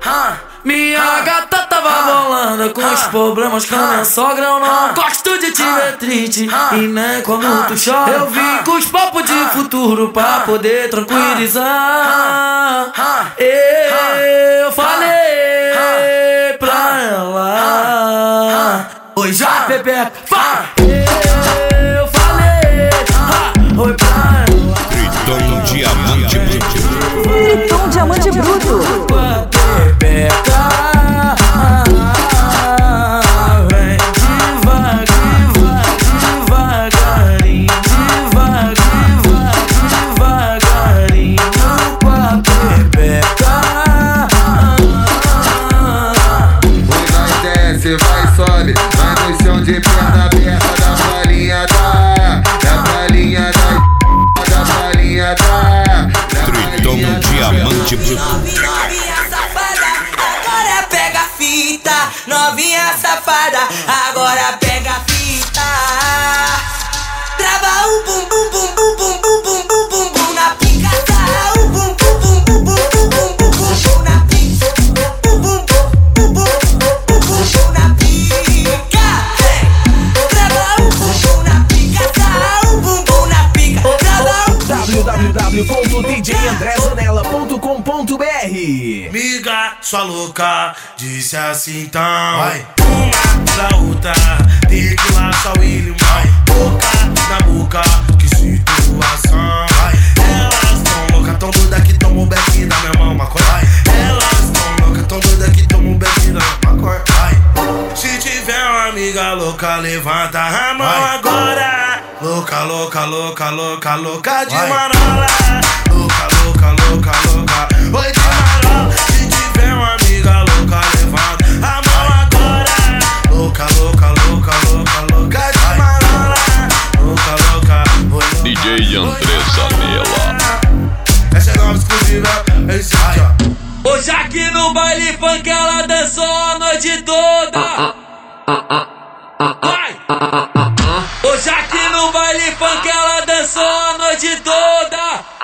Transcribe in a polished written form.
Minha gata tava bolando com os problemas com a minha sogra. Eu não gosto de te ver triste e nem quando tu chora. Eu vim com os papos de futuro pra poder tranquilizar. Eu falei pra ela, oi já Pepeca, eu falei, oi pra ela. Triton Diamante Bruto. Triton Diamante Bruto. Pepeca, vem devagarinho, devagarinho com a Pepeca. Oi, vai desce, vai sobe, vai no chão de perna aberta da palhinha da palhinha da palhinha da Triton Diamante Bruto. Novinha safada, agora pega a fita. Trava o bum bum bum bum bum bum bum bum bum bum na pica. Trava o bum bum bum bum bum bum bum bum bum na pica. Bum bum bum bum bum bum bum na pica. Trava o bum bum na pica. Trava o bum bum na pica. www.djandrezanella.com.br. Miga, sua louca, disse assim então. Vai. Uma pra outra, tem que lá só William. Boca na boca, que situação. Vai. Elas tão loucas, tão doida que tomam o beck da minha mão, maconha. Elas tão loucas, tão doida que tomam o beck da minha maconha. Se tiver uma amiga louca, levanta a mão agora. Louca, louca, louca, louca, louca de marola. Louca, louca, louca, louca, oi de marola. Se tiver uma amiga louca, levanta a mão agora. Louca, louca, louca, louca, louca de marola. Louca, louca, oi DJ Andrezanella. Essa é nova exclusiva, é isso aí, ó. Hoje aqui no baile funk ela dançou a noite toda. Vai! Hoje aqui no baile funk ela dançou a noite toda.